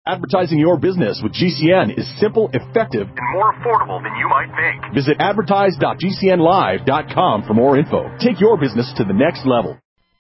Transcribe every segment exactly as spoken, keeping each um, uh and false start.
Advertising your business with G C N is simple, effective, and more affordable than you might think. Visit advertise dot g c n live dot com for more info. Take your business to the next level.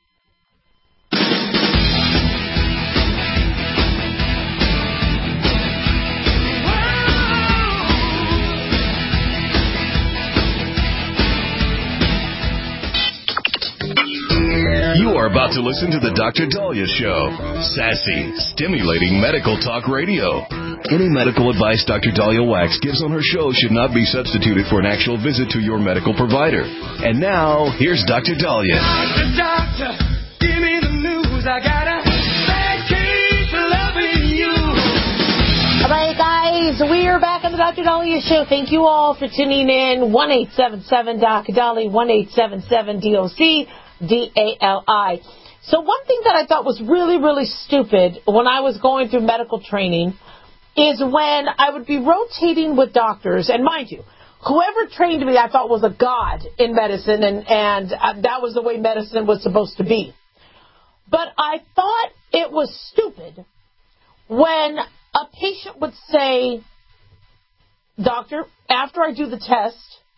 You are about to listen to the Doctor Daliah Show. Sassy, stimulating medical talk radio. Any medical advice Doctor Daliah Wax gives on her show should not be substituted for an actual visit to your medical provider. And now, here's Doctor Daliah. Doctor, doctor, give me the news. I got a bad case of loving you. All right, guys, we are back on the Doctor Daliah Show. Thank you all for tuning in. one eight seven seven D O C Dali, one eight seven seven D O C D A L I. So one thing that I thought was really, really stupid when I was going through medical training is when I would be rotating with doctors, and mind you, whoever trained me I thought was a god in medicine, and, and uh, that was the way medicine was supposed to be. But I thought it was stupid when a patient would say, "Doctor, after I do the test,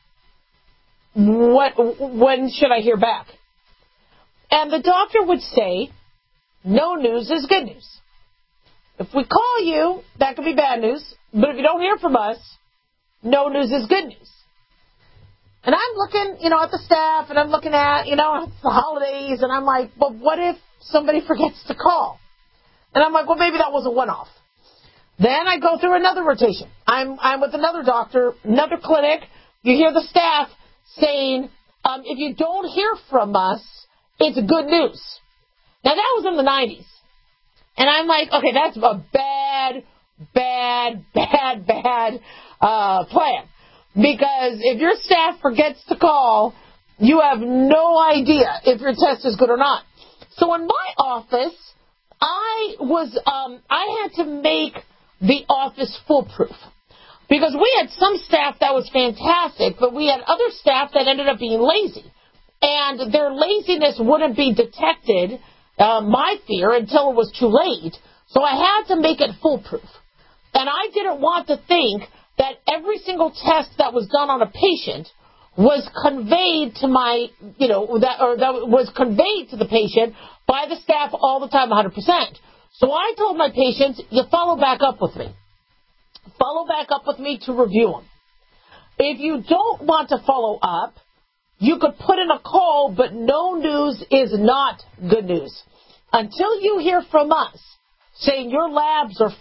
what, when should I hear back?" And the doctor would say, "No news is good news. If we call you, that could be bad news. But if you don't hear from us, no news is good news." And I'm looking, you know, at the staff, and I'm looking at, you know, the holidays, and I'm like, well, what if somebody forgets to call? And I'm like, well, maybe that was a one-off. Then I go through another rotation. I'm I'm with another doctor, another clinic. You hear the staff saying, um, if you don't hear from us, it's good news. Now, that was in the nineties. And I'm like, okay, that's a bad, bad, bad, bad uh, plan. Because if your staff forgets to call, you have no idea if your test is good or not. So in my office, I was, um, I had to make the office foolproof. Because we had some staff that was fantastic, but we had other staff that ended up being lazy. And their laziness wouldn't be detected, uh, my fear, until it was too late. So I had to make it foolproof. And I didn't want to think that every single test that was done on a patient was conveyed to my, you know, that or that was conveyed to the patient by the staff all the time, one hundred percent. So I told my patients, you follow back up with me. Follow back up with me to review them. If you don't want to follow up, you could put in a call, but no news is not good news. Until you hear from us saying your labs are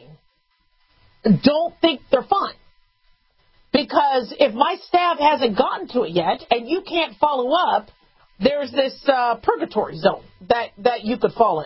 fine, don't think they're fine. Because if my staff hasn't gotten to it yet and you can't follow up, there's this uh, purgatory zone that, that you could fall in.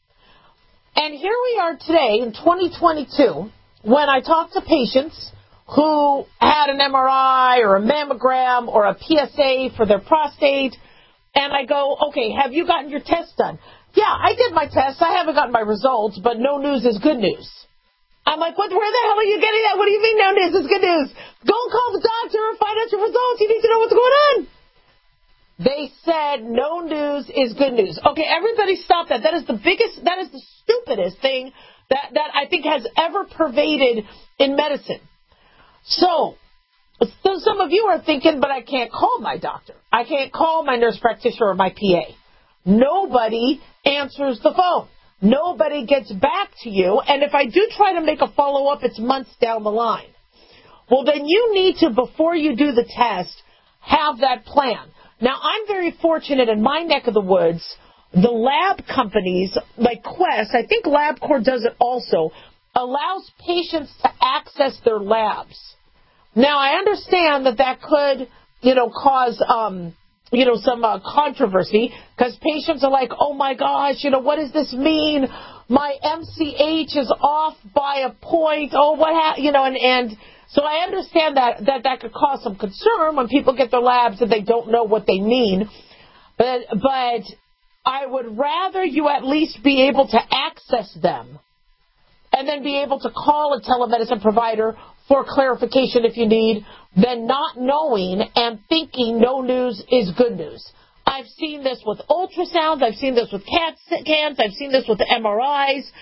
And here we are today in twenty twenty-two when I talk to patients who had an M R I or a mammogram or a P S A for their prostate, and I go, okay, have you gotten your test done? Yeah, I did my test. I haven't gotten my results, but no news is good news. I'm like, what, where the hell are you getting that? What do you mean no news is good news? Go and call the doctor and find out your results. You need to know what's going on. They said no news is good news. Okay, everybody stop that. That is the biggest, that is the stupidest thing that, that I think has ever pervaded in medicine. So, so, some of you are thinking, but I can't call my doctor. I can't call my nurse practitioner or my P A. Nobody answers the phone. Nobody gets back to you. And if I do try to make a follow-up, it's months down the line. Well, then you need to, before you do the test, have that plan. Now, I'm very fortunate in my neck of the woods. The lab companies, like Quest, I think LabCorp does it also, allows patients to access their labs. Now, I understand that that could, you know, cause, um, you know, some uh, controversy because patients are like, oh, my gosh, you know, what does this mean? My M C H is off by a point. Oh, what ha-? You know, and, and so I understand that, that that could cause some concern when people get their labs and they don't know what they mean. But, but I would rather you at least be able to access them and then be able to call a telemedicine provider for clarification if you need, than not knowing and thinking no news is good news. I've seen this with ultrasounds. I've seen this with CAT scans. I've seen this with M R Is.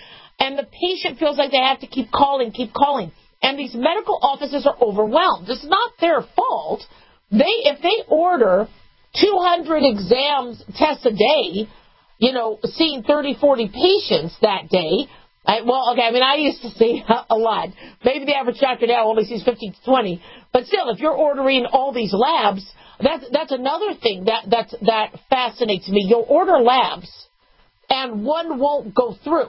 and the patient feels like they have to keep calling, keep calling. And these medical offices are overwhelmed. It's not their fault. They, if they order two hundred exams, tests a day, you know, seeing thirty, forty patients that day, I, well, okay, I mean, I used to see a lot. Maybe the average doctor now only sees fifteen to twenty. But still, if you're ordering all these labs, that's, that's another thing that, that's, that fascinates me. You'll order labs, and one won't go through,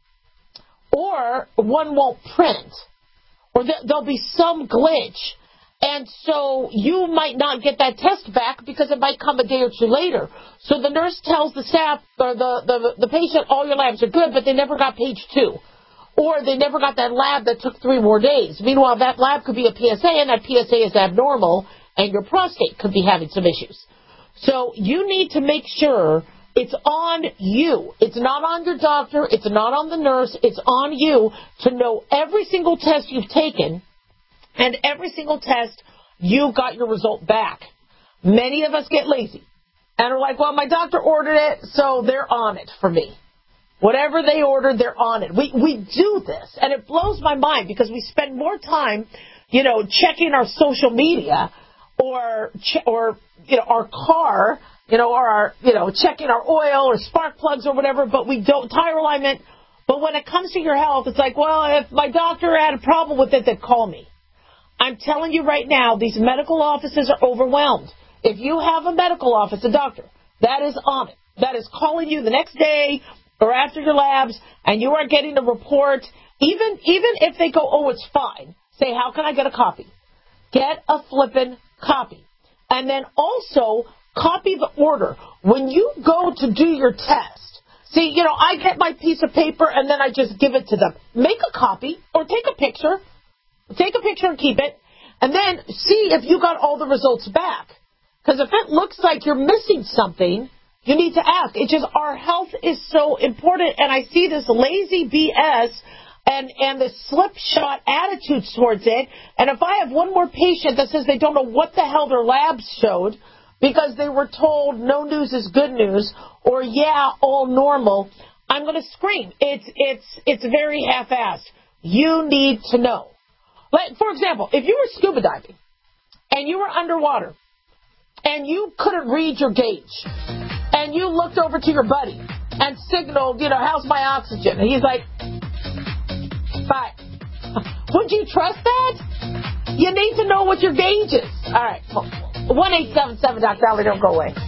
or one won't print, or th- there'll be some glitch. And so you might not get that test back because it might come a day or two later. So the nurse tells the staff or the, the, the patient, all your labs are good, but they never got page two. Or they never got that lab that took three more days. Meanwhile, that lab could be a P S A, and that P S A is abnormal, and your prostate could be having some issues. So you need to make sure it's on you. It's not on your doctor. It's not on the nurse. It's on you to know every single test you've taken, and every single test, you got your result back. Many of us get lazy and are like, well, my doctor ordered it, so they're on it for me. Whatever they ordered, they're on it. We we do this, and it blows my mind because we spend more time, you know, checking our social media or ch- or you know our car, you know, or our you know checking our oil or spark plugs or whatever, but we don't tire alignment. But when it comes to your health, it's like, well, if my doctor had a problem with it, then call me. I'm telling you right now, these medical offices are overwhelmed. If you have a medical office, a doctor, that is on it. That is calling you the next day or after your labs, and you are getting a report. Even even if they go, oh, it's fine, say, how can I get a copy? Get a flippin' copy. And then also copy the order. When you go to do your test, see, you know, I get my piece of paper and then I just give it to them. Make a copy or take a picture. Take a picture and keep it, and then see if you got all the results back. Because if it looks like you're missing something, you need to ask. It's just our health is so important, and I see this lazy B S and, and this slipshod attitude towards it. And if I have one more patient that says they don't know what the hell their labs showed because they were told no news is good news, or yeah, all normal, I'm going to scream. It's, it's, it's very half-assed. You need to know. Like, for example, if you were scuba diving and you were underwater and you couldn't read your gauge and you looked over to your buddy and signaled, you know, how's my oxygen? And he's like, five. Would you trust that? You need to know what your gauge is. All right. one eight seven seven Doctor Dolly, don't go away.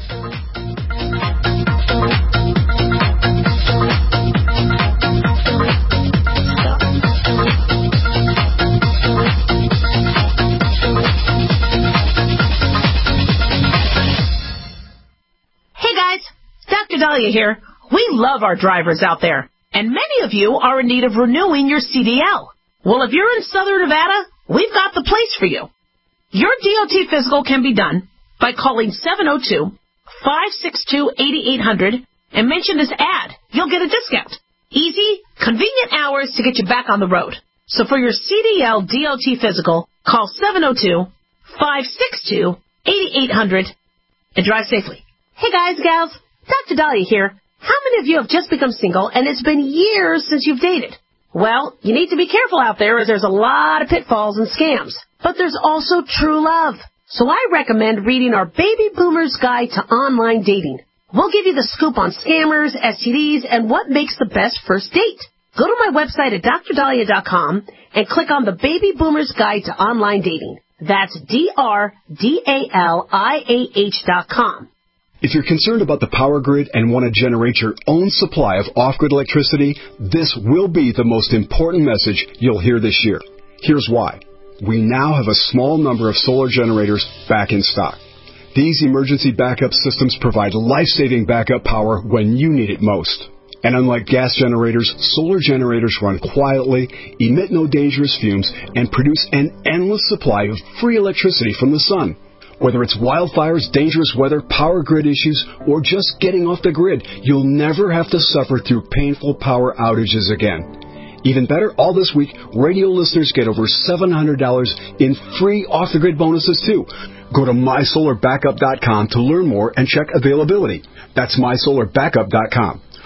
Doctor Dahlia here. We love our drivers out there, and many of you are in need of renewing your C D L. Well, if you're in Southern Nevada, we've got the place for you. Your D O T physical can be done by calling seven oh two, five six two, eight eight hundred and mention this ad. You'll get a discount. Easy, convenient hours to get you back on the road. So for your C D L D O T physical, call seven oh two, five six two, eight eight hundred and drive safely. Hey guys, gals. Doctor Dahlia here. How many of you have just become single and it's been years since you've dated? Well, you need to be careful out there as there's a lot of pitfalls and scams. But there's also true love. So I recommend reading our Baby Boomer's Guide to Online Dating. We'll give you the scoop on scammers, S T Ds, and what makes the best first date. Go to my website at dr dahlia dot com and click on the Baby Boomer's Guide to Online Dating. That's D R D A L I A H dot com. If you're concerned about the power grid and want to generate your own supply of off-grid electricity, this will be the most important message you'll hear this year. Here's why. We now have a small number of solar generators back in stock. These emergency backup systems provide life-saving backup power when you need it most. And unlike gas generators, solar generators run quietly, emit no dangerous fumes, and produce an endless supply of free electricity from the sun. Whether it's wildfires, dangerous weather, power grid issues, or just getting off the grid, you'll never have to suffer through painful power outages again. Even better, all this week, radio listeners get over seven hundred dollars in free off-the-grid bonuses, too. Go to my solar backup dot com to learn more and check availability. That's my solar backup dot com.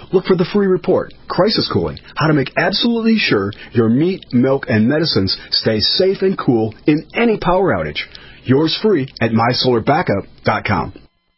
Look for the free report, Crisis Cooling, how to make absolutely sure your meat, milk, and medicines stay safe and cool in any power outage. Yours free at my solar backup dot com.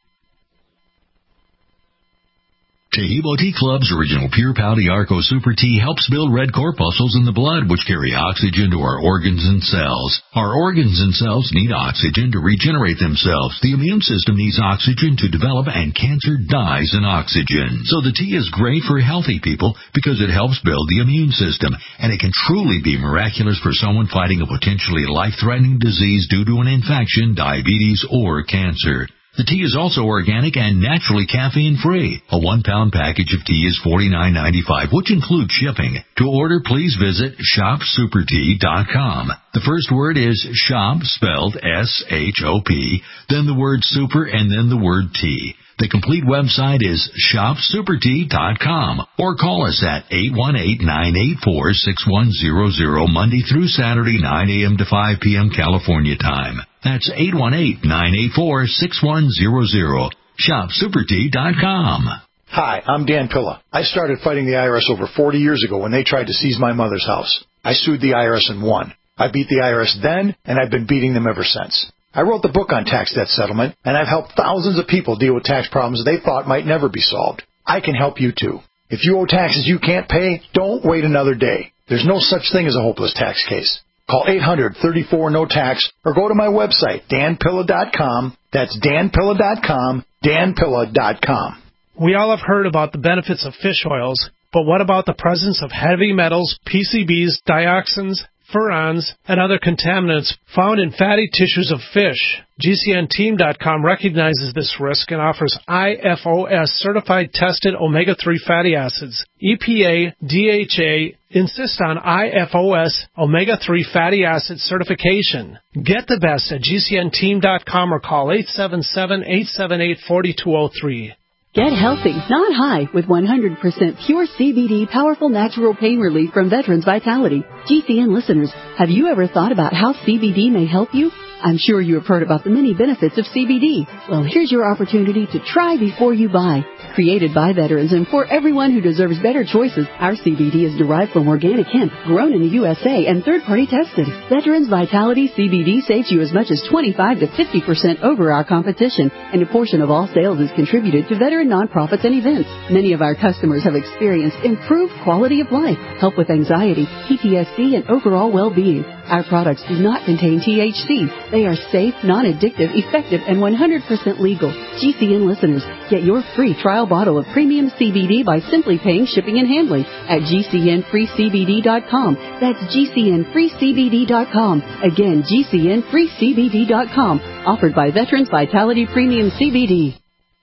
Tahibo Tea Club's original Pure Pouty Arco Super Tea helps build red corpuscles in the blood, which carry oxygen to our organs and cells. Our organs and cells need oxygen to regenerate themselves. The immune system needs oxygen to develop, and cancer dies in oxygen. So the tea is great for healthy people because it helps build the immune system, and it can truly be miraculous for someone fighting a potentially life-threatening disease due to an infection, diabetes, or cancer. The tea is also organic and naturally caffeine-free. A one-pound package of tea is forty-nine ninety-five, which includes shipping. To order, please visit shop super tea dot com. The first word is shop, spelled S H O P, then the word super, and then the word tea. The complete website is shop super tea dot com, or call us at eight one eight, nine eight four, six one zero zero Monday through Saturday, nine a.m. to five p.m. California time. That's eight one eight, nine eight four, six one zero zero. shop super tea dot com. Hi, I'm Dan Pilla. I started fighting the I R S over forty years ago when they tried to seize my mother's house. I sued the I R S and won. I beat the I R S then, and I've been beating them ever since. I wrote the book on tax debt settlement, and I've helped thousands of people deal with tax problems they thought might never be solved. I can help you too. If you owe taxes you can't pay, don't wait another day. There's no such thing as a hopeless tax case. Call eight hundred, thirty-four, no tax or go to my website, dan pilla dot com. That's dan pilla dot com, dan pilla dot com. We all have heard about the benefits of fish oils, but what about the presence of heavy metals, P C Bs, dioxins, furans, and other contaminants found in fatty tissues of fish? G C N team dot com recognizes this risk and offers I F O S certified tested omega three fatty acids. E P A, D H A insist on I F O S omega three fatty acid certification. Get the best at G C N team dot com or call eight seven seven, eight seven eight, four two zero three. Get healthy, not high, with one hundred percent pure C B D powerful natural pain relief from Veterans Vitality. G C N listeners, have you ever thought about how C B D may help you? I'm sure you have heard about the many benefits of C B D. Well, here's your opportunity to try before you buy. Created by veterans and for everyone who deserves better choices, our C B D is derived from organic hemp, grown in the U S A and third-party tested. Veterans Vitality C B D saves you as much as twenty-five to fifty percent over our competition, and a portion of all sales is contributed to veteran nonprofits and events. Many of our customers have experienced improved quality of life, help with anxiety, P T S D, and overall well-being. Our products do not contain T H C. They are safe, non-addictive, effective, and one hundred percent legal. G C N listeners, get your free trial bottle of premium C B D by simply paying shipping and handling at G C N free C B D dot com. That's G C N free C B D dot com. Again, G C N free C B D dot com. Offered by Veterans Vitality Premium C B D.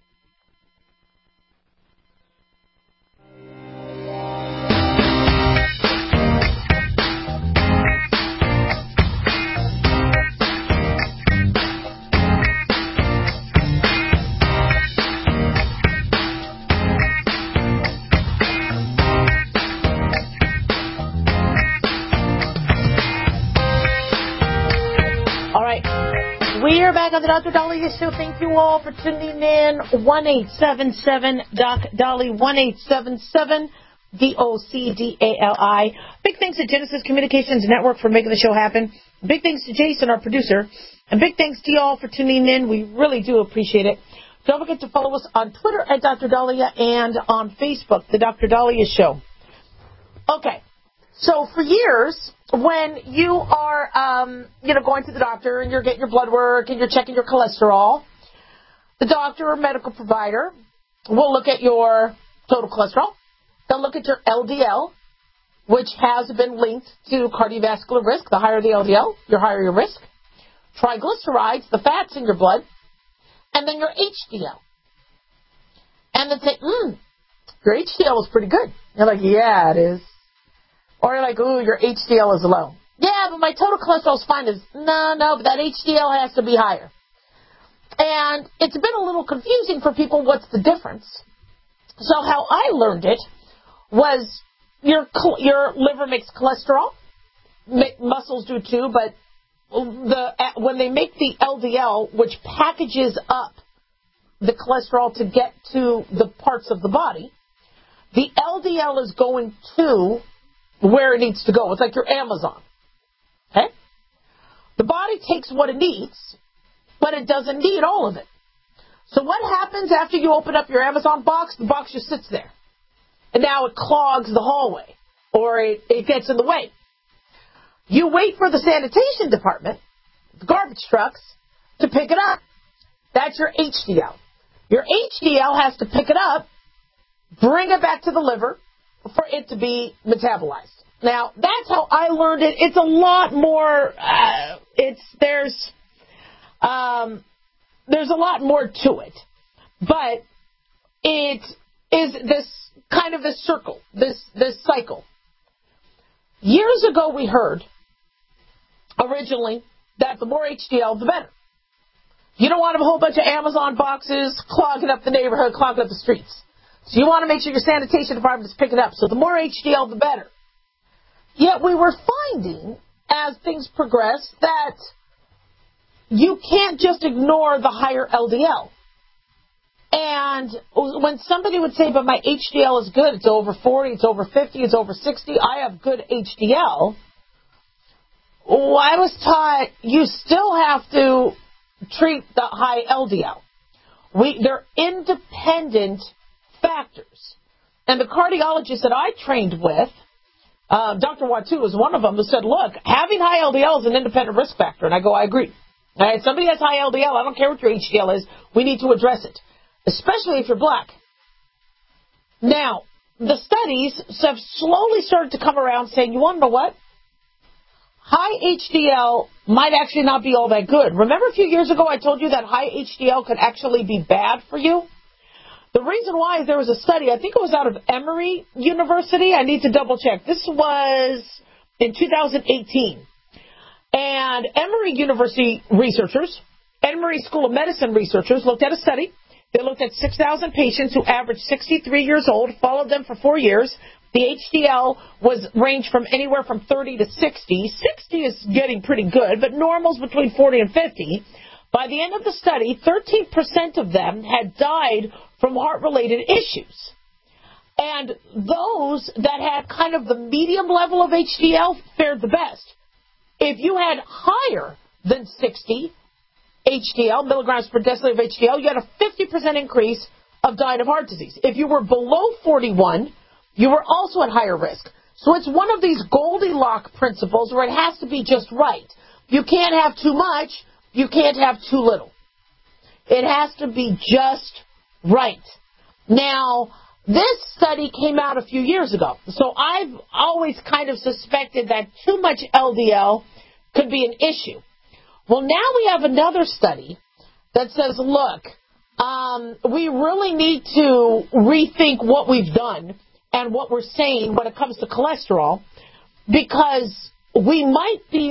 On the Doctor Dahlia Show. Thank you all for tuning in. one eight seven seven Doc Dolly, one eight seven seven D O C D A L I. Big thanks to Genesis Communications Network for making the show happen. Big thanks to Jason, our producer. And big thanks to you all for tuning in. We really do appreciate it. Don't forget to follow us on Twitter at Doctor Dahlia and on Facebook, The Doctor Dahlia Show. Okay. So for years, when you are, um, you know, going to the doctor and you're getting your blood work and you're checking your cholesterol, the doctor or medical provider will look at your total cholesterol. They'll look at your L D L, which has been linked to cardiovascular risk. The higher the L D L, the higher your risk. Triglycerides, the fats in your blood, and then your H D L. And then say, hmm, your H D L is pretty good. You're like, yeah, it is. Or you're like, ooh, your H D L is low. Yeah, but my total cholesterol is fine. Is no, no, but that H D L has to be higher. And it's been a little confusing for people. What's the difference? So how I learned it was your your liver makes cholesterol. Muscles do too, but the when they make the L D L, which packages up the cholesterol to get to the parts of the body, the L D L is going to where it needs to go. It's like your Amazon. Okay? The body takes what it needs, but it doesn't need all of it. So what happens after you open up your Amazon box? The box just sits there. And now it clogs the hallway, or it, it gets in the way. You wait for the sanitation department, the garbage trucks, to pick it up. That's your H D L. Your H D L has to pick it up, bring it back to the liver for it to be metabolized. Now, that's how I learned it. It's a lot more, uh, it's, there's, um, there's a lot more to it. But it is this kind of this circle, this, this cycle. Years ago we heard, originally, that the more H D L, the better. You don't want a whole bunch of Amazon boxes clogging up the neighborhood, clogging up the streets. So you want to make sure your sanitation department is picking up. So the more H D L, the better. Yet we were finding, as things progress, that you can't just ignore the higher L D L. And when somebody would say, but my H D L is good, it's over forty, it's over fifty, it's over sixty, I have good H D L, well, I was taught you still have to treat the high L D L. We, they're independent factors. And the cardiologist that I trained with, uh, Doctor Watu was one of them, who said, look, having high L D L is an independent risk factor. And I go, I agree. All right, somebody has high L D L, I don't care what your H D L is, we need to address it, especially if you're black. Now, the studies have slowly started to come around saying, you want to know what? High H D L might actually not be all that good. Remember a few years ago I told you that high H D L could actually be bad for you? The reason why is there was a study, I think it was out of Emory University. I need to double check. This was in two thousand eighteen. And Emory University researchers, Emory School of Medicine researchers looked at a study. They looked at six thousand patients who averaged sixty-three years old, followed them for four years. The H D L was ranged from anywhere from thirty to sixty. sixty is getting pretty good, but normal's between forty and fifty. By the end of the study, thirteen percent of them had died from heart-related issues. And those that had kind of the medium level of H D L fared the best. If you had higher than sixty H D L, milligrams per deciliter of H D L, you had a fifty percent increase of dying of heart disease. If you were below forty-one, you were also at higher risk. So it's one of these Goldilocks principles where it has to be just right. You can't have too much. You can't have too little. It has to be just right. Now, this study came out a few years ago. So I've always kind of suspected that too much L D L could be an issue. Well, now we have another study that says, look, um, we really need to rethink what we've done and what we're saying when it comes to cholesterol, because we might be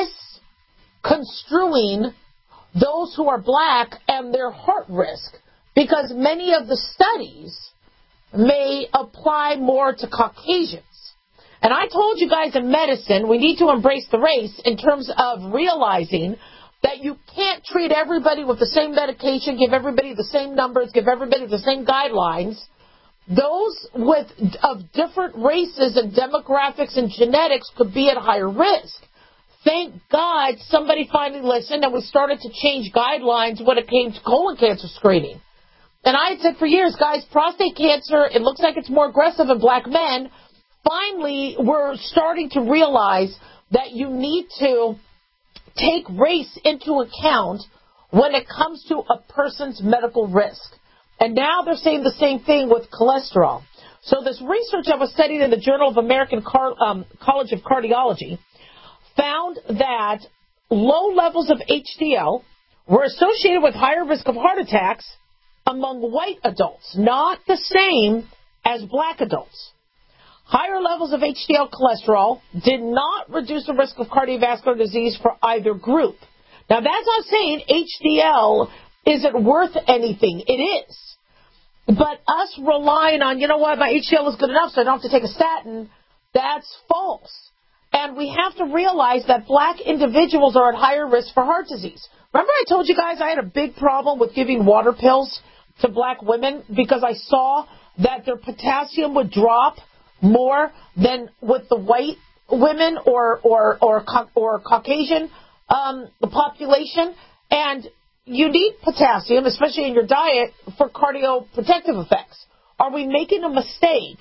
misconstruing those who are black and their heart risk, because many of the studies may apply more to Caucasians. And I told you guys in medicine, we need to embrace the race in terms of realizing that you can't treat everybody with the same medication, give everybody the same numbers, give everybody the same guidelines. Those with of different races and demographics and genetics could be at higher risk. Thank God somebody finally listened and we started to change guidelines when it came to colon cancer screening. And I had said for years, guys, prostate cancer, it looks like it's more aggressive in black men. Finally, we're starting to realize that you need to take race into account when it comes to a person's medical risk. And now they're saying the same thing with cholesterol. So this research that was studied in the Journal of American Car- um, College of Cardiology found that low levels of H D L were associated with higher risk of heart attacks among white adults, not the same as black adults. Higher levels of H D L cholesterol did not reduce the risk of cardiovascular disease for either group. Now, that's not saying H D L isn't worth anything. It is. But us relying on, you know what, my H D L is good enough so I don't have to take a statin, that's false. And we have to realize that black individuals are at higher risk for heart disease. Remember I told you guys I had a big problem with giving water pills to black women because I saw that their potassium would drop more than with the white women or or or, or Caucasian um, population. And you need potassium, especially in your diet, for cardioprotective effects. Are we making a mistake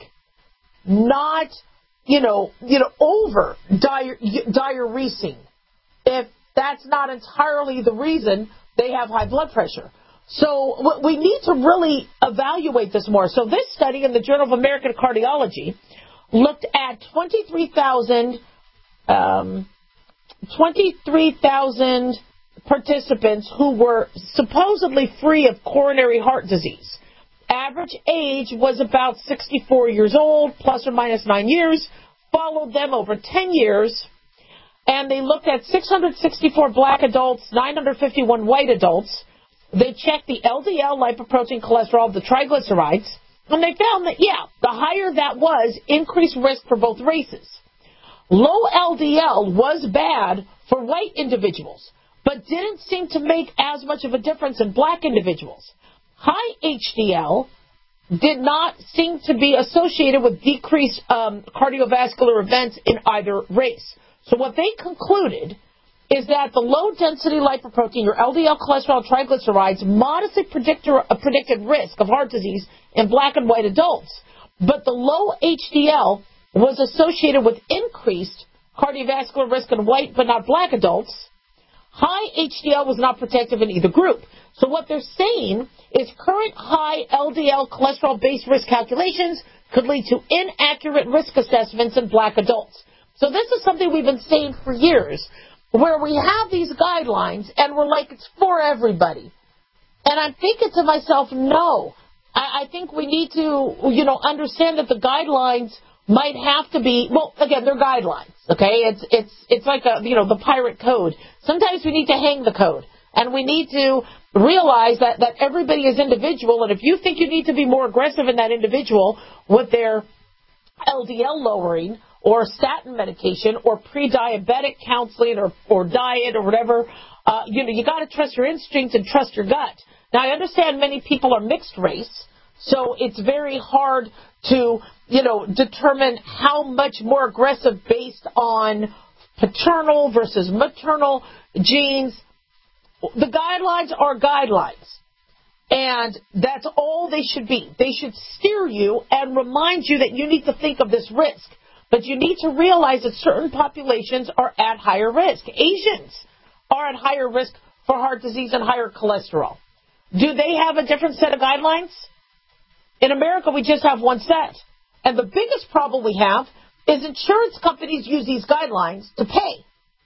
not, you know, you know, over diuresing if that's not entirely the reason they have high blood pressure? So we need to really evaluate this more. So this study in the Journal of American Cardiology looked at twenty-three thousand um, twenty-three thousand participants who were supposedly free of coronary heart disease. Average age was about sixty-four years old, plus or minus nine years. Followed them over ten years, and they looked at six hundred sixty-four black adults, nine hundred fifty-one white adults. They checked the L D L, lipoprotein, cholesterol, the triglycerides, and they found that, yeah, the higher that was, increased risk for both races. Low L D L was bad for white individuals, but didn't seem to make as much of a difference in black individuals. High H D L did not seem to be associated with decreased um, cardiovascular events in either race. So what they concluded is that the low-density lipoprotein, your L D L cholesterol, triglycerides, modestly predictor, uh, predicted risk of heart disease in black and white adults. But the low H D L was associated with increased cardiovascular risk in white but not black adults. High H D L was not protective in either group. So what they're saying is current high L D L cholesterol-based risk calculations could lead to inaccurate risk assessments in black adults. So this is something we've been saying for years, where we have these guidelines and we're like, it's for everybody. And I'm thinking to myself, no. I, I think we need to, you know, understand that the guidelines might have to be, well, again, they're guidelines, okay? It's it's it's like a, you know, the pirate code. Sometimes we need to hang the code, and we need to realize that, that everybody is individual, and if you think you need to be more aggressive in that individual with their L D L lowering or statin medication or pre-diabetic counseling or, or diet or whatever, uh, you know, you got to trust your instincts and trust your gut. Now, I understand many people are mixed race, so it's very hard to, you know, determine how much more aggressive based on paternal versus maternal genes. The guidelines are guidelines, and that's all they should be. They should steer you and remind you that you need to think of this risk. But you need to realize that certain populations are at higher risk. Asians are at higher risk for heart disease and higher cholesterol. Do they have a different set of guidelines? In America, we just have one set. And the biggest problem we have is insurance companies use these guidelines to pay.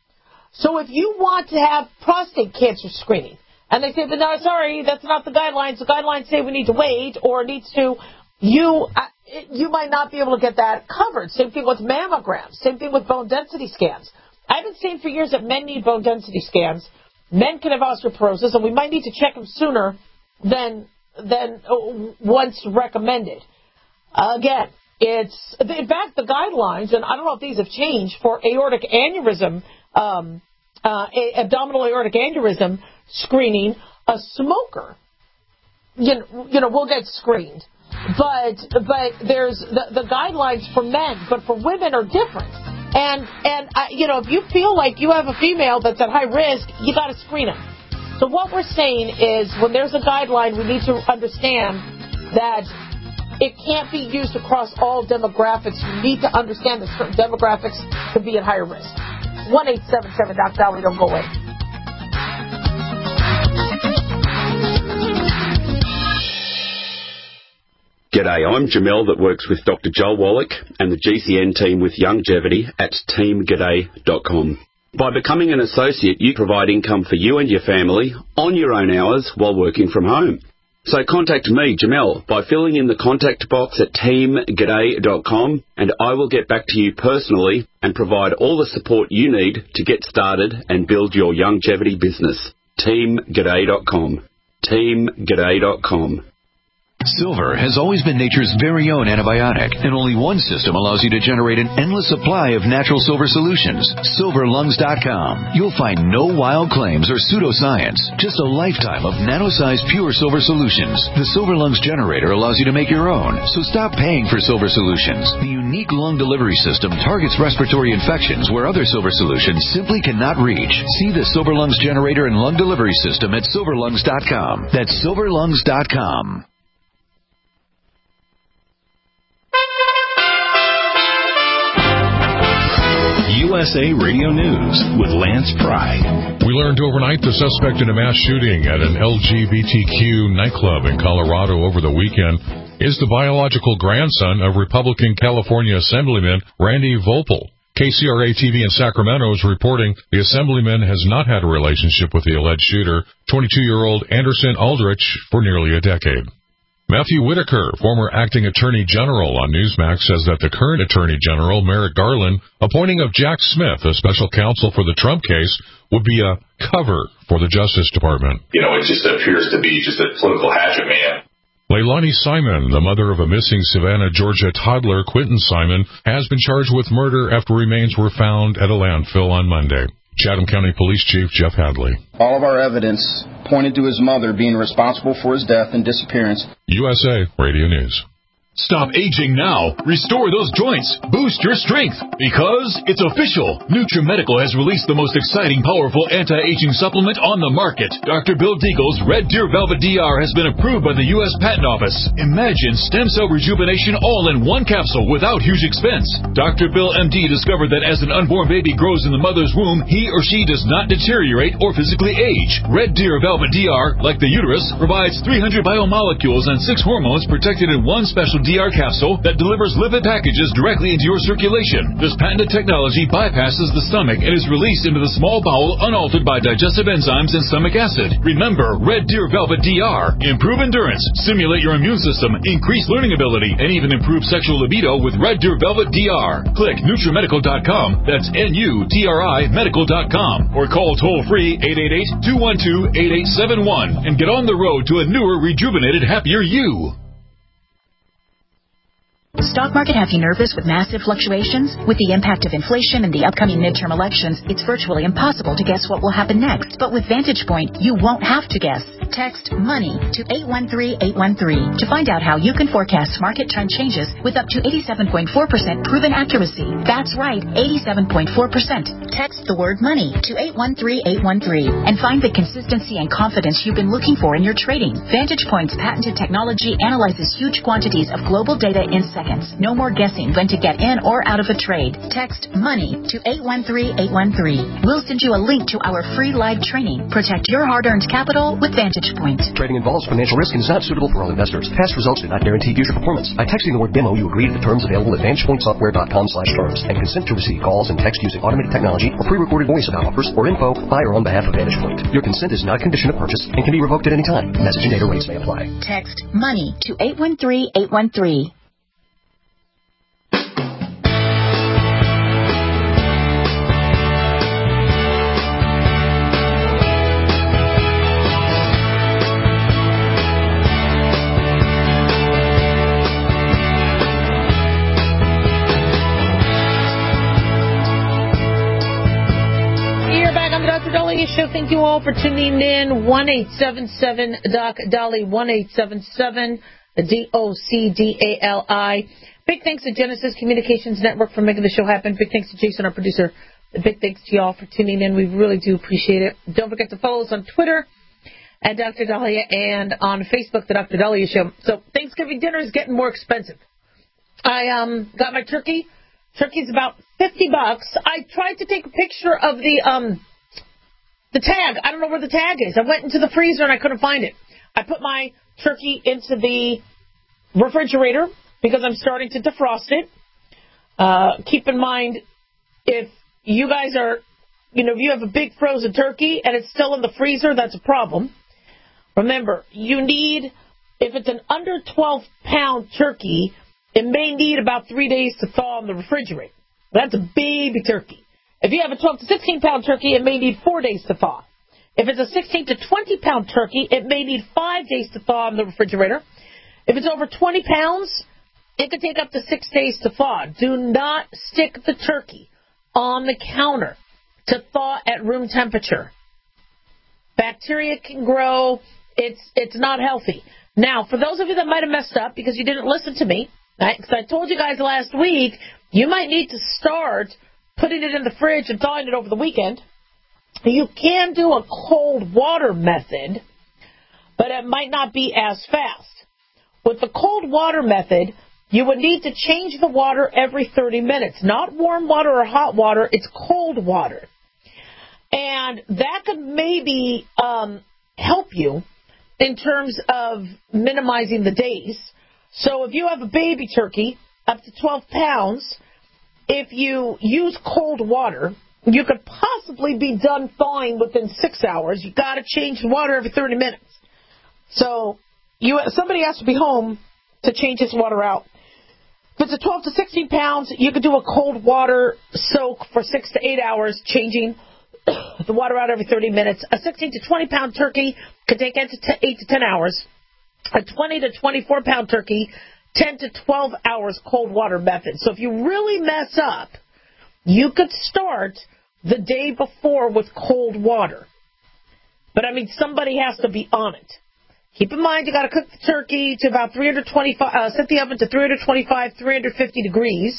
So if you want to have prostate cancer screening, and they say, but no, sorry, that's not the guidelines. The guidelines say we need to wait or needs to, you you might not be able to get that covered. Same thing with mammograms. Same thing with bone density scans. I've been saying for years that men need bone density scans. Men can have osteoporosis, and we might need to check them sooner than than once recommended. Again, it's in fact the guidelines, and I don't know if these have changed for aortic aneurysm, um, uh, abdominal aortic aneurysm screening. A smoker, you know, you know, will get screened. But but there's the, the guidelines for men, but for women are different. And and uh, you know, if you feel like you have a female that's at high risk, you got to screen them. So what we're saying is, when there's a guideline, we need to understand that it can't be used across all demographics. You need to understand that certain demographics could be at higher risk. one eight seven seven Doc Dolly, don't go away. G'day, I'm Jamel that works with Doctor Joel Wallach and the G C N team with Longevity at team g'day dot com. By becoming an associate, you provide income for you and your family on your own hours while working from home. So contact me, Jamel, by filling in the contact box at team g'day dot com, and I will get back to you personally and provide all the support you need to get started and build your longevity business. team g'day dot com. team g'day dot com. Silver has always been nature's very own antibiotic, and only one system allows you to generate an endless supply of natural silver solutions. silver lungs dot com. You'll find no wild claims or pseudoscience, just a lifetime of nano-sized pure silver solutions. The Silver Lungs generator allows you to make your own, so stop paying for silver solutions. The unique lung delivery system targets respiratory infections where other silver solutions simply cannot reach. See the Silver Lungs generator and lung delivery system at silver lungs dot com. That's silver lungs dot com. U S A Radio News with Lance Pride. We learned overnight the suspect in a mass shooting at an L G B T Q nightclub in Colorado over the weekend is the biological grandson of Republican California Assemblyman Randy Vopel. K C R A T V in Sacramento is reporting the Assemblyman has not had a relationship with the alleged shooter, twenty-two-year-old Anderson Aldrich, for nearly a decade. Matthew Whitaker, former acting attorney general on Newsmax, says that the current attorney general, Merrick Garland, appointing of Jack Smith, a special counsel for the Trump case, would be a cover for the Justice Department. You know, it just appears to be just a political hatchet man. Leilani Simon, the mother of a missing Savannah, Georgia toddler, Quentin Simon, has been charged with murder after remains were found at a landfill on Monday. Chatham County Police Chief Jeff Hadley. All of our evidence pointed to his mother being responsible for his death and disappearance. U S A Radio News. Stop aging now. Restore those joints. Boost your strength. Because it's official. NutriMedical has released the most exciting, powerful anti-aging supplement on the market. Doctor Bill Deagle's Red Deer Velvet D R has been approved by the U S Patent Office. Imagine stem cell rejuvenation all in one capsule without huge expense. Doctor Bill M D discovered that as an unborn baby grows in the mother's womb, he or she does not deteriorate or physically age. Red Deer Velvet D R, like the uterus, provides three hundred biomolecules and six hormones protected in one special D R capsule that delivers lipid packages directly into your circulation. This patented technology bypasses the stomach and is released into the small bowel unaltered by digestive enzymes and stomach acid. Remember, Red Deer Velvet D R. Improve endurance, stimulate your immune system, increase learning ability, and even improve sexual libido with Red Deer Velvet D R. Click NutriMedical dot com, that's N U T R I medical dot com, or call toll-free eight eight eight, two one two, eight eight seven one and get on the road to a newer, rejuvenated, happier you. The stock market have you nervous with massive fluctuations? With the impact of inflation and the upcoming midterm elections, it's virtually impossible to guess what will happen next. But with Vantage Point, you won't have to guess. Text MONEY to eight one three eight one three to find out how you can forecast market trend changes with up to eighty-seven point four percent proven accuracy. That's right, eighty-seven point four percent. Text the word MONEY to eight one three eight one three and find the consistency and confidence you've been looking for in your trading. Vantage Point's patented technology analyzes huge quantities of global data in seconds. No more guessing when to get in or out of a trade. Text MONEY to eight one three eight one three. We'll send you a link to our free live training. Protect your hard-earned capital with Vantage Point. Trading involves financial risk and is not suitable for all investors. Past results do not guarantee future performance. By texting the word demo, you agree to the terms available at vantage point software dot com slash terms and consent to receive calls and text using automated technology or pre-recorded voice about offers or info by or on behalf of Vantage Point. Your consent is not a condition of purchase and can be revoked at any time. Message and data rates may apply. Text MONEY to eight one three eight one three. Show. Thank you all for tuning in. one eight seven seven Doc Dolly, one eight seven seven D O C D A L I. Big thanks to Genesis Communications Network for making the show happen. Big thanks to Jason, our producer. Big thanks to y'all for tuning in. We really do appreciate it. Don't forget to follow us on Twitter at Doctor Dahlia and on Facebook, The Doctor Dahlia Show. So Thanksgiving dinner is getting more expensive. I um got my turkey. Turkey's about fifty bucks. I tried to take a picture of the um. The tag, I don't know where the tag is. I went into the freezer and I couldn't find it. I put my turkey into the refrigerator because I'm starting to defrost it. Uh, keep in mind, if you guys are, you know, if you have a big frozen turkey and it's still in the freezer, that's a problem. Remember, you need, if it's an under twelve pound turkey, it may need about three days to thaw in the refrigerator. That's a baby turkey. If you have a twelve to sixteen pound turkey, it may need four days to thaw. If it's a sixteen to twenty pound turkey, it may need five days to thaw in the refrigerator. If it's over twenty pounds, it could take up to six days to thaw. Do not stick the turkey on the counter to thaw at room temperature. Bacteria can grow. It's it's not healthy. Now, for those of you that might have messed up because you didn't listen to me, right? Because I told you guys last week, you might need to start putting it in the fridge and thawing it over the weekend. You can do a cold water method, but it might not be as fast. With the cold water method, you would need to change the water every thirty minutes. Not warm water or hot water, it's cold water. And that could maybe um, help you in terms of minimizing the days. So if you have a baby turkey up to twelve pounds, if you use cold water, you could possibly be done thawing within six hours. You've got to change the water every thirty minutes. So you somebody has to be home to change this water out. If it's a twelve to sixteen pounds, you could do a cold water soak for six to eight hours, changing the water out every thirty minutes. A sixteen to twenty pound turkey could take eight to ten hours. A twenty to twenty-four pound turkey, ten to twelve hours cold water method. So if you really mess up, you could start the day before with cold water. But, I mean, somebody has to be on it. Keep in mind, you got to cook the turkey to about three hundred twenty-five, uh, set the oven to three hundred twenty-five, three hundred fifty degrees.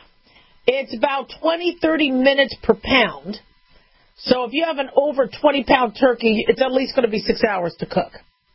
It's about twenty, thirty minutes per pound. So if you have an over twenty pound turkey, it's at least going to be six hours to cook.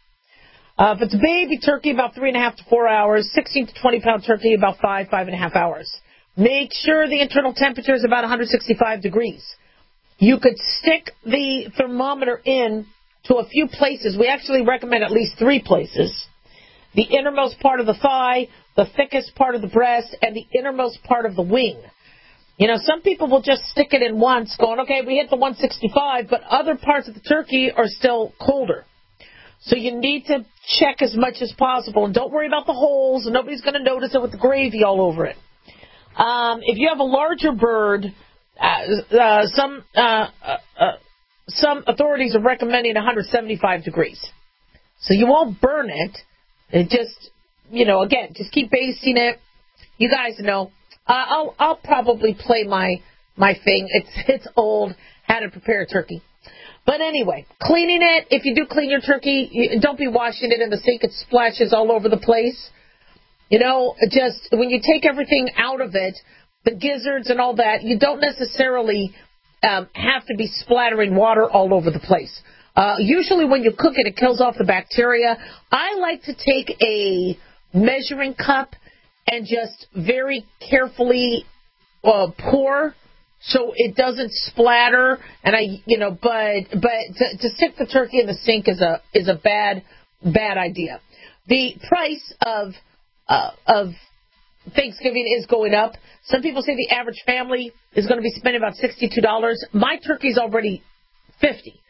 Uh, if it's a baby turkey, about three and a half to four hours. sixteen to twenty pound turkey, about five, five and a half hours. Make sure the internal temperature is about one hundred sixty-five degrees. You could stick the thermometer in to a few places. We actually recommend at least three places. The innermost part of the thigh, the thickest part of the breast, and the innermost part of the wing. You know, some people will just stick it in once, going, okay, we hit the one sixty-five, but other parts of the turkey are still colder. So you need to check as much as possible. And don't worry about the holes. Nobody's going to notice it with the gravy all over it. Um, if you have a larger bird, uh, uh, some uh, uh, uh, some authorities are recommending one hundred seventy-five degrees. So you won't burn it. It just, you know, again, just keep basting it. You guys know. Uh, I'll I'll probably play my my thing. It's it's old. How to prepare a turkey. But anyway, cleaning it. If you do clean your turkey, you, don't be washing it in the sink. It splashes all over the place. You know, just when you take everything out of it, the gizzards and all that, you don't necessarily um, have to be splattering water all over the place. Uh, usually when you cook it, it kills off the bacteria. I like to take a measuring cup and just very carefully uh, pour so it doesn't splatter. And I, you know, but but to, to stick the turkey in the sink is a is a bad bad idea. The price of uh, of Thanksgiving is going up. Some people say the average family is going to be spending about sixty-two dollars. My turkey's already fifty dollars.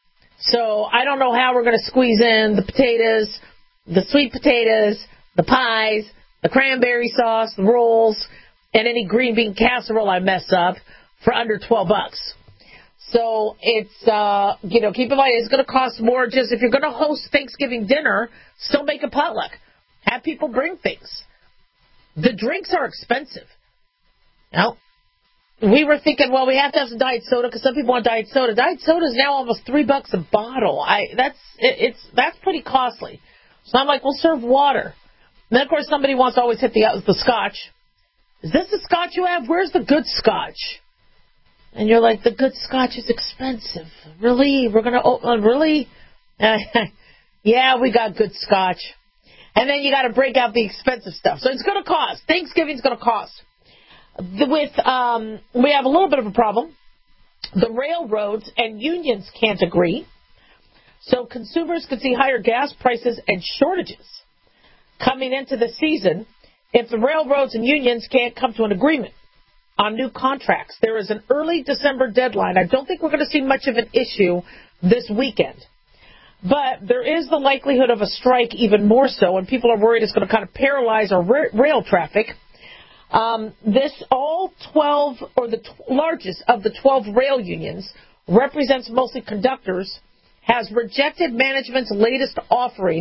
So I don't know how we're going to squeeze in the potatoes, the sweet potatoes, the pies, the cranberry sauce, the rolls, and any green bean casserole I mess up for under twelve bucks. So it's, uh, you know, keep in mind it's going to cost more. Just if you're going to host Thanksgiving dinner, still make a potluck. Have people bring things. The drinks are expensive. Now, we were thinking, well, we have to have some diet soda because some people want diet soda. Diet soda is now almost three bucks a bottle. I that's it, it's that's pretty costly. So I'm like, we'll serve water. And then of course somebody wants to always hit the the scotch. Is this the scotch you have? Where's the good scotch? And you're like, the good scotch is expensive. Really? We're gonna oh, really? Yeah, we got good scotch. And then you got to break out the expensive stuff. So it's going to cost. Thanksgiving's going to cost. With um, we have a little bit of a problem. The railroads and unions can't agree. So consumers could see higher gas prices and shortages coming into the season if the railroads and unions can't come to an agreement on new contracts. There is an early December deadline. I don't think we're going to see much of an issue this weekend. But there is the likelihood of a strike even more so, and people are worried it's going to kind of paralyze our ra- rail traffic. Um, this all twelve, or the t- largest of the twelve rail unions, represents mostly conductors, has rejected management's latest offering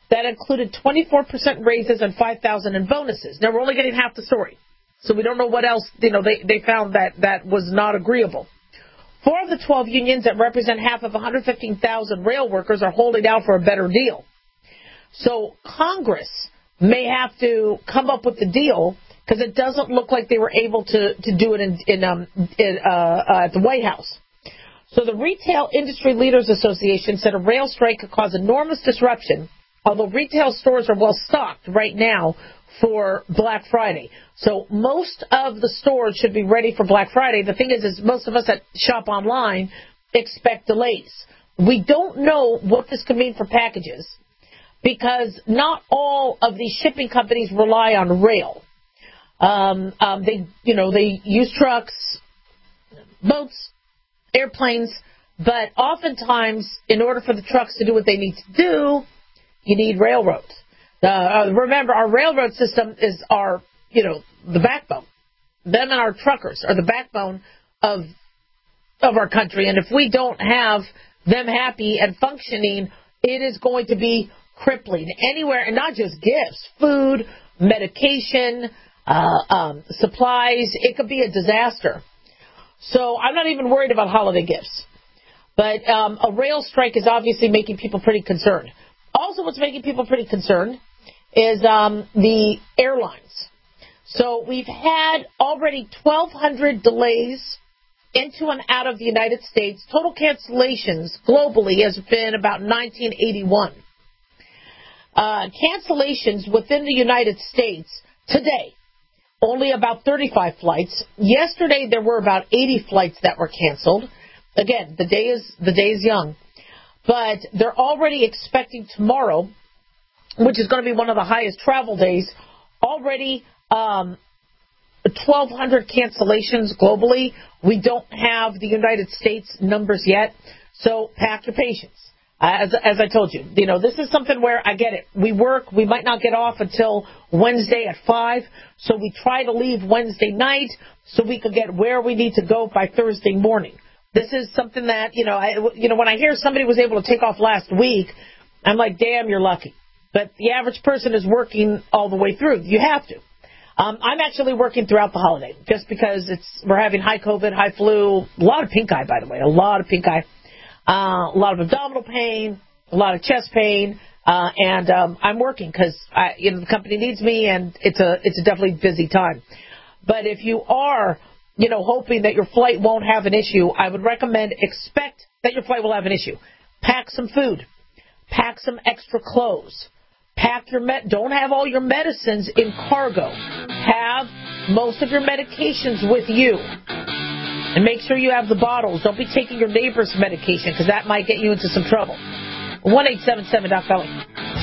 that included twenty-four percent raises and five thousand dollars in bonuses. Now, we're only getting half the story, so we don't know what else, you know, they, they found that that was not agreeable. Four of the twelve unions that represent half of one hundred fifteen thousand rail workers are holding out for a better deal. So Congress may have to come up with the deal, because it doesn't look like they were able to, to do it in, in, um, in, uh, uh, at the White House. So the Retail Industry Leaders Association said a rail strike could cause enormous disruption, although retail stores are well stocked right now for Black Friday. So most of the stores should be ready for Black Friday. The thing is, is most of us that shop online expect delays. We don't know what this could mean for packages, because not all of these shipping companies rely on rail. Um, um, they, you know, they use trucks, boats, airplanes, but oftentimes, in order for the trucks to do what they need to do, you need railroads. Uh, remember, our railroad system is our, you know, the backbone. Them and our truckers are the backbone of of our country, and if we don't have them happy and functioning, it is going to be crippling anywhere, and not just gifts, food, medication, uh, um, supplies. It could be a disaster. So I'm not even worried about holiday gifts. But um, a rail strike is obviously making people pretty concerned. Also, what's making people pretty concerned is um, the airlines. So we've had already twelve hundred delays into and out of the United States. Total cancellations globally has been about nineteen eighty-one. Uh, cancellations within the United States today, only about thirty-five flights. Yesterday there were about eighty flights that were canceled. Again, the day is the day is young, but they're already expecting tomorrow, which is going to be one of the highest travel days, already um, twelve hundred cancellations globally. We don't have the United States numbers yet, so pack your patience. As, as I told you, you know, this is something where I get it. We work. We might not get off until Wednesday at five, so we try to leave Wednesday night so we could get where we need to go by Thursday morning. This is something that, you know, I, you know, when I hear somebody was able to take off last week, I'm like, damn, you're lucky. But the average person is working all the way through. You have to. Um, I'm actually working throughout the holiday just because it's we're having high COVID, high flu, a lot of pink eye, by the way, a lot of pink eye. Uh, a lot of abdominal pain, a lot of chest pain, uh, and um, I'm working because you know the company needs me, and it's a it's a definitely busy time. But if you are, you know, hoping that your flight won't have an issue, I would recommend expect that your flight will have an issue. Pack some food, pack some extra clothes, pack your med. Don't have all your medicines in cargo. Have most of your medications with you. And make sure you have the bottles. Don't be taking your neighbor's medication, because that might get you into some trouble. one eight seven seven Doc Belly.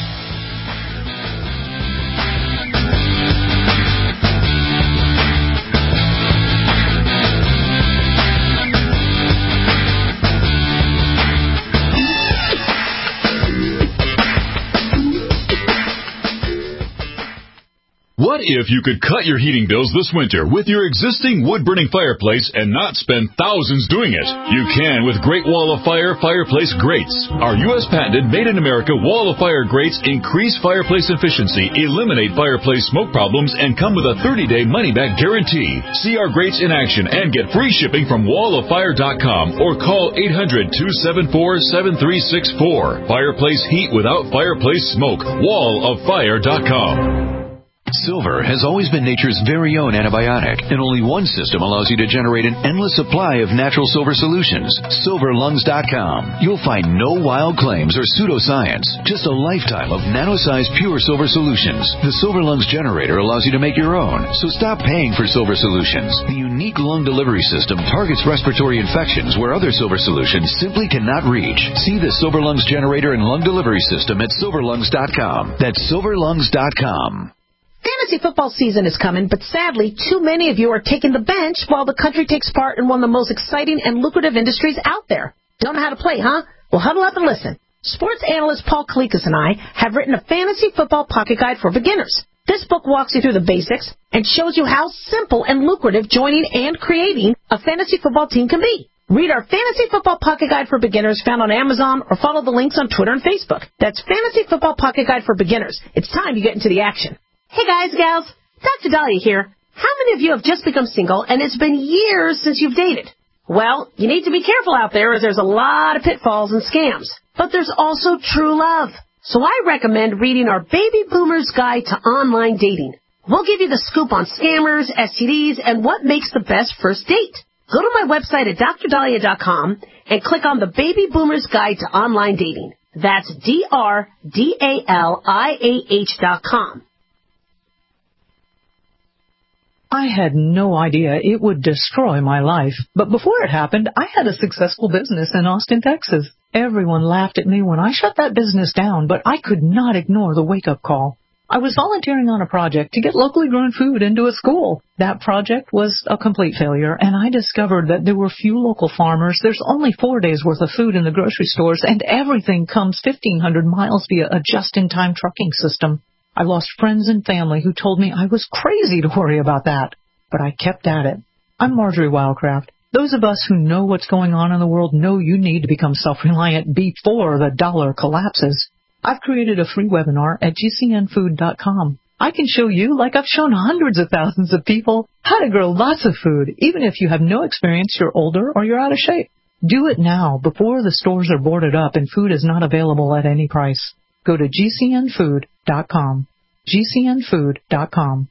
What if you could cut your heating bills this winter with your existing wood-burning fireplace and not spend thousands doing it? You can with Great Wall of Fire Fireplace Grates. Our U S patented made-in-America Wall of Fire grates increase fireplace efficiency, eliminate fireplace smoke problems, and come with a thirty-day money-back guarantee. See our grates in action and get free shipping from wall of fire dot com or call eight hundred, two seven four, seven three six four. Fireplace heat without fireplace smoke. wall of fire dot com. Silver has always been nature's very own antibiotic, and only one system allows you to generate an endless supply of natural silver solutions. silver lungs dot com. You'll find no wild claims or pseudoscience, just a lifetime of nano-sized pure silver solutions. The Silver Lungs generator allows you to make your own, so stop paying for silver solutions. The unique lung delivery system targets respiratory infections where other silver solutions simply cannot reach. See the Silver Lungs generator and lung delivery system at silver lungs dot com. That's silver lungs dot com. Fantasy football season is coming, but sadly, too many of you are taking the bench while the country takes part in one of the most exciting and lucrative industries out there. Don't know how to play, huh? Well, huddle up and listen. Sports analyst Paul Kalikas and I have written a fantasy football pocket guide for beginners. This book walks you through the basics and shows you how simple and lucrative joining and creating a fantasy football team can be. Read our Fantasy Football Pocket Guide for Beginners found on Amazon or follow the links on Twitter and Facebook. That's Fantasy Football Pocket Guide for Beginners. It's time you get into the action. Hey guys, gals, Doctor Dahlia here. How many of you have just become single and it's been years since you've dated? Well, you need to be careful out there as there's a lot of pitfalls and scams. But there's also true love. So I recommend reading our Baby Boomer's Guide to Online Dating. We'll give you the scoop on scammers, S T Ds, and what makes the best first date. Go to my website at dr dahlia dot com and click on the Baby Boomer's Guide to Online Dating. That's D R D A L I A H dot com. I had no idea it would destroy my life. But before it happened, I had a successful business in Austin, Texas. Everyone laughed at me when I shut that business down, but I could not ignore the wake-up call. I was volunteering on a project to get locally grown food into a school. That project was a complete failure, and I discovered that there were few local farmers. There's only four days' worth of food in the grocery stores, and everything comes fifteen hundred miles via a just-in-time trucking system. I lost friends and family who told me I was crazy to worry about that, but I kept at it. I'm Marjorie Wildcraft. Those of us who know what's going on in the world know you need to become self-reliant before the dollar collapses. I've created a free webinar at G C N food dot com. I can show you, like I've shown hundreds of thousands of people, how to grow lots of food, even if you have no experience, you're older, or you're out of shape. Do it now, before the stores are boarded up and food is not available at any price. Go to G C N food dot com. G C N food dot com.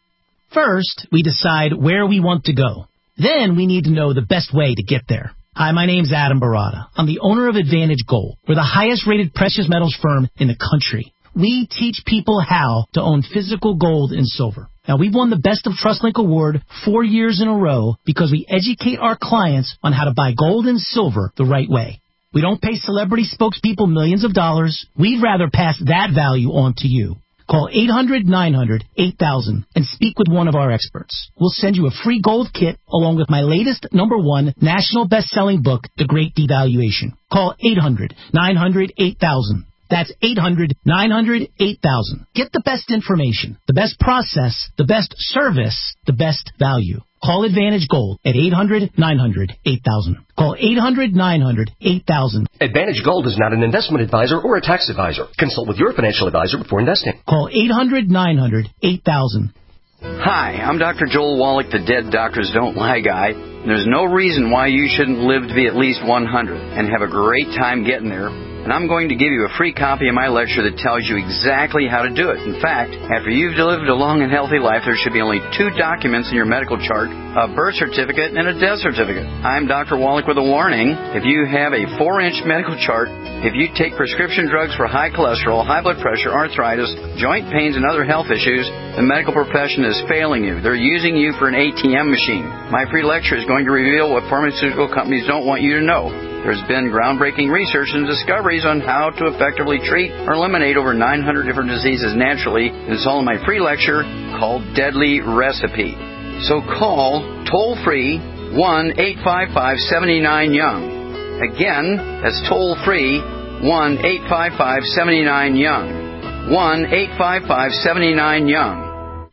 First, we decide where we want to go. Then we need to know the best way to get there. Hi, my name's Adam Barada. I'm the owner of Advantage Gold. We're the highest-rated precious metals firm in the country. We teach people how to own physical gold and silver. Now, we've won the Best of TrustLink Award four years in a row because we educate our clients on how to buy gold and silver the right way. We don't pay celebrity spokespeople millions of dollars. We'd rather pass that value on to you. Call eight hundred nine hundred eight thousand and speak with one of our experts. We'll send you a free gold kit along with my latest number one national best-selling book, The Great Devaluation. Call eight hundred nine hundred eight thousand. That's eight hundred nine hundred eight thousand. Get the best information, the best process, the best service, the best value. Call Advantage Gold at eight hundred nine hundred eight thousand. Call eight hundred nine hundred eight thousand. Advantage Gold is not an investment advisor or a tax advisor. Consult with your financial advisor before investing. Call eight hundred nine hundred eight thousand. Hi, I'm Doctor Joel Wallach, the Dead Doctors Don't Lie guy. There's no reason why you shouldn't live to be at least one hundred and have a great time getting there. And I'm going to give you a free copy of my lecture that tells you exactly how to do it. In fact, after you've lived a long and healthy life, there should be only two documents in your medical chart, a birth certificate and a death certificate. I'm Doctor Wallach with a warning. If you have a four-inch medical chart, if you take prescription drugs for high cholesterol, high blood pressure, arthritis, joint pains, and other health issues, the medical profession is failing you. They're using you for an A T M machine. My free lecture is going to reveal what pharmaceutical companies don't want you to know. There's been groundbreaking research and discoveries on how to effectively treat or eliminate over nine hundred different diseases naturally, and it's all in my free lecture called Deadly Recipe. So call toll-free one eight five five seven nine young. Again, that's toll-free one eight five five seven nine young. one eight five five seven nine young.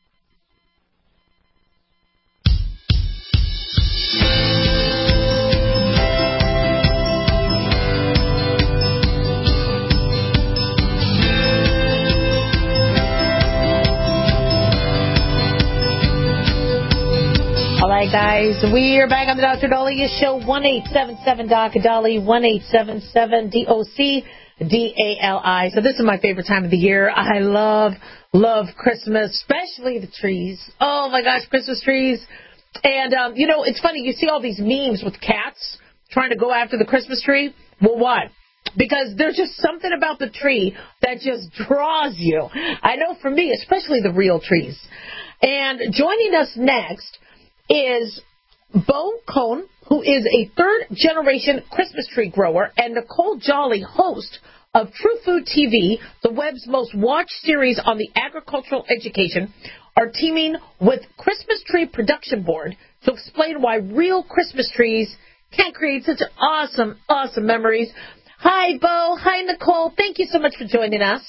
All right, guys, we are back on the Doctor Dahlia Show, one eight seven seven D O C D A L I, one eight seven seven D O C D A L I. So this is my favorite time of the year. I love, love Christmas, especially the trees. Oh, my gosh, Christmas trees. And, um, you know, it's funny, you see all these memes with cats trying to go after the Christmas tree. Well, why? Because there's just something about the tree that just draws you. I know for me, especially the real trees. And joining us next is Bo Cohn, who is a third-generation Christmas tree grower, and Nicole Jolly, host of True Food T V, the web's most watched series on the agricultural education, are teaming with Christmas Tree Production Board to explain why real Christmas trees can create such awesome, awesome memories. Hi, Bo. Hi, Nicole. Thank you so much for joining us.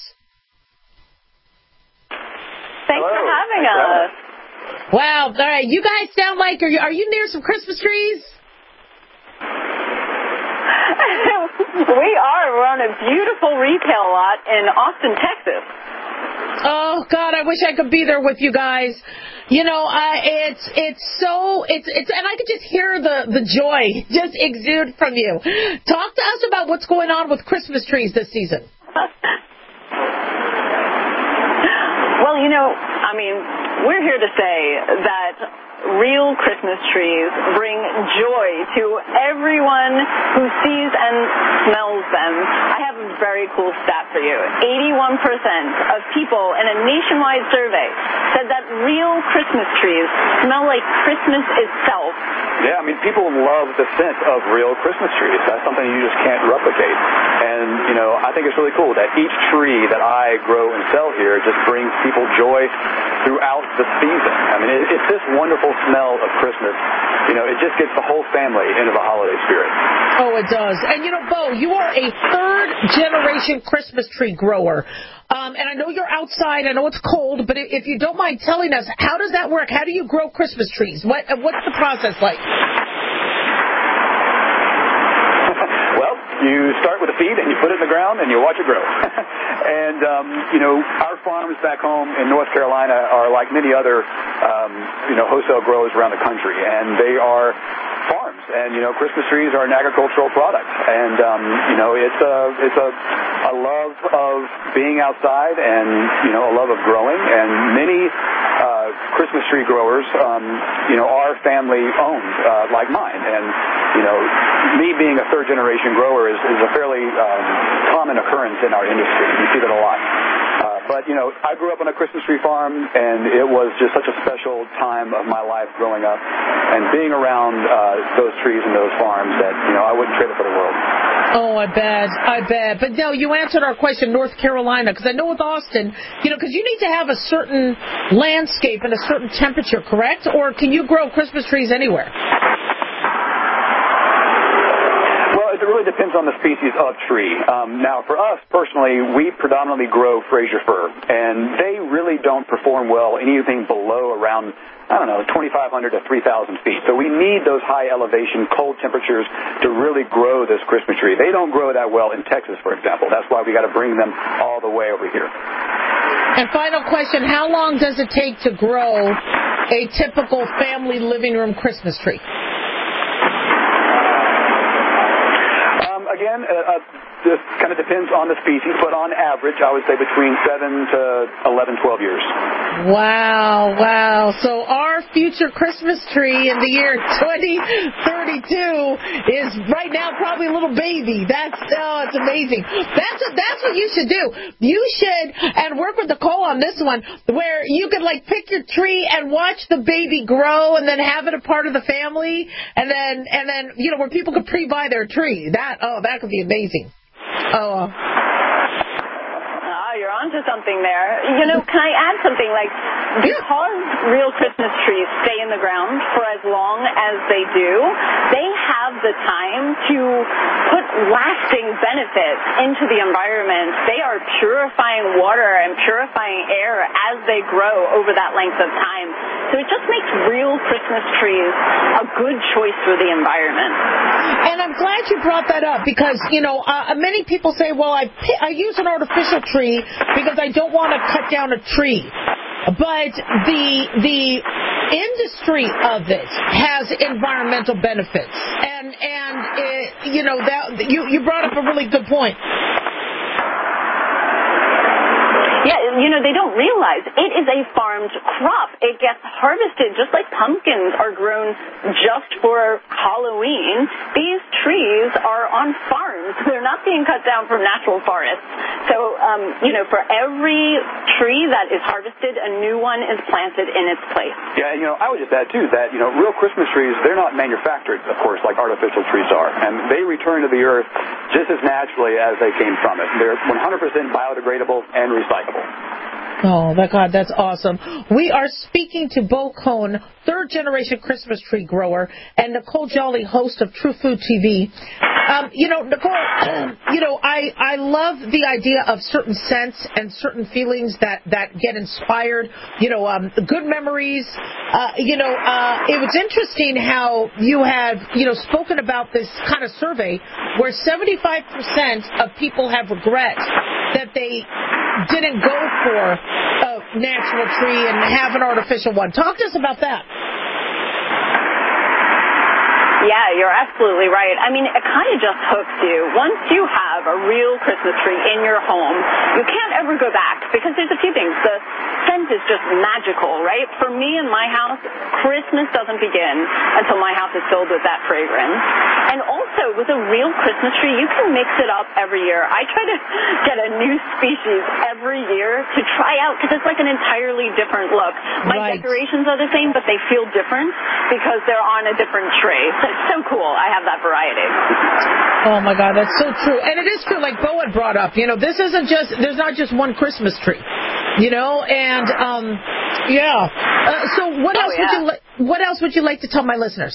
Thanks Hello. for having Thanks us. Wow. All right. You guys sound like, are you, are you near some Christmas trees? We are. We're on a beautiful retail lot in Austin, Texas. Oh God, I wish I could be there with you guys. You know, uh, it's it's so it's it's and I could just hear the the joy just exude from you. Talk to us about what's going on with Christmas trees this season. Well, you know, I mean, we're here to say that real Christmas trees bring joy to everyone who sees and smells them. I have a very cool stat for you. eighty-one percent of people in a nationwide survey said that real Christmas trees smell like Christmas itself. Yeah, I mean, people love the scent of real Christmas trees. That's something you just can't replicate. And, you know, I think it's really cool that each tree that I grow and sell here just brings people joy throughout the season. I mean, it, it's this wonderful smell of Christmas. You know, it just gets the whole family into the holiday spirit. Oh, it does. And, you know, Bo, you are a third-generation Christmas tree grower. Um, and I know you're outside. I know it's cold. But if you don't mind telling us, how does that work? How do you grow Christmas trees? What What's the process like? Well, you start with a seed and you put it in the ground and you watch it grow. And, um, you know, our farms back home in North Carolina are like many other, um, you know, wholesale growers around the country. And they are farms. And, you know, Christmas trees are an agricultural product. And, um, you know, it's a, it's a, a love of being outside and, you know, a love of growing. And many uh, Christmas tree growers, um, you know, are family owned, uh, like mine. And, you know, me being a third generation grower is, is a fairly um, common occurrence in our industry. You see that a lot. Uh, but, you know, I grew up on a Christmas tree farm, and it was just such a special time of my life growing up and being around uh, those trees and those farms that, you know, I wouldn't trade it for the world. Oh, I bet. I bet. But, no, you answered our question, North Carolina, because I know with Austin, you know, because you need to have a certain landscape and a certain temperature, correct? Or can you grow Christmas trees anywhere? It really depends on the species of tree. Um, now, for us personally, we predominantly grow Fraser fir, and they really don't perform well anything below around, I don't know, twenty-five hundred to three thousand feet. So we need those high elevation, cold temperatures to really grow this Christmas tree. They don't grow that well in Texas, for example. That's why we got to bring them all the way over here. And final question, how long does it take to grow a typical family living room Christmas tree? Again, uh, uh, this kind of depends on the species, but on average, I would say between seven to eleven, twelve years. Wow, wow. So our future Christmas tree in the year twenty thirty-two is right now probably a little baby. That's, oh, it's amazing. That's what, that's what you should do. You should, and work with Nicole on this one, where you could, like, pick your tree and watch the baby grow and then have it a part of the family, and then, and then, you know, where people could pre-buy their tree. That, oh, that could be amazing. Oh. Oh, you're onto something there. You know, can I add something? Like, because real Christmas trees stay in the ground for as long as they do, they have the time to put lasting benefits into the environment. They are purifying water and purifying air as they grow over that length of time. So it just makes real Christmas trees a good choice for the environment. And I'm glad you brought that up because, you know, uh, many people say, well, I, I use an artificial tree because I don't want to cut down a tree. But the the industry of it has environmental benefits. And, and it, you know, that you, you brought up a really good point. Yeah, you know, they don't realize it is a farmed crop. It gets harvested just like pumpkins are grown just for Halloween. These trees are on farms. They're not being cut down from natural forests. So, um, you know, for every tree that is harvested, a new one is planted in its place. Yeah, you know, I would just add, too, that, you know, real Christmas trees, they're not manufactured, of course, like artificial trees are. And they return to the earth just as naturally as they came from it. They're one hundred percent biodegradable and recyclable. Oh, my God, that's awesome. We are speaking to Bo Cohn, third-generation Christmas tree grower, and Nicole Jolly, host of True Food T V. Um, you know, Nicole, you know, I, I love the idea of certain scents and certain feelings that, that get inspired, you know, um, good memories. Uh, you know, uh, it was interesting how you have, you know, spoken about this kind of survey where seventy-five percent of people have regret that they didn't go for a natural tree and have an artificial one. Talk to us about that. Yeah, you're absolutely right. I mean, it kind of just hooks you. Once you have a real Christmas tree in your home, you can't ever go back because there's a few things. The scent is just magical, right? For me in my house, Christmas doesn't begin until my house is filled with that fragrance. And also, with a real Christmas tree, you can mix it up every year. I try to get a new species every year to try out because it's like an entirely different look. My right. decorations are the same, but they feel different because they're on a different tray. So it's so cool. I have that variety. Oh, my God, that's so true. And it is true, like Bo had brought up, you know, this isn't just, there's not just one Christmas tree, you know, and, um, yeah. Uh, so what else oh, yeah. would you li- what else would you like to tell my listeners?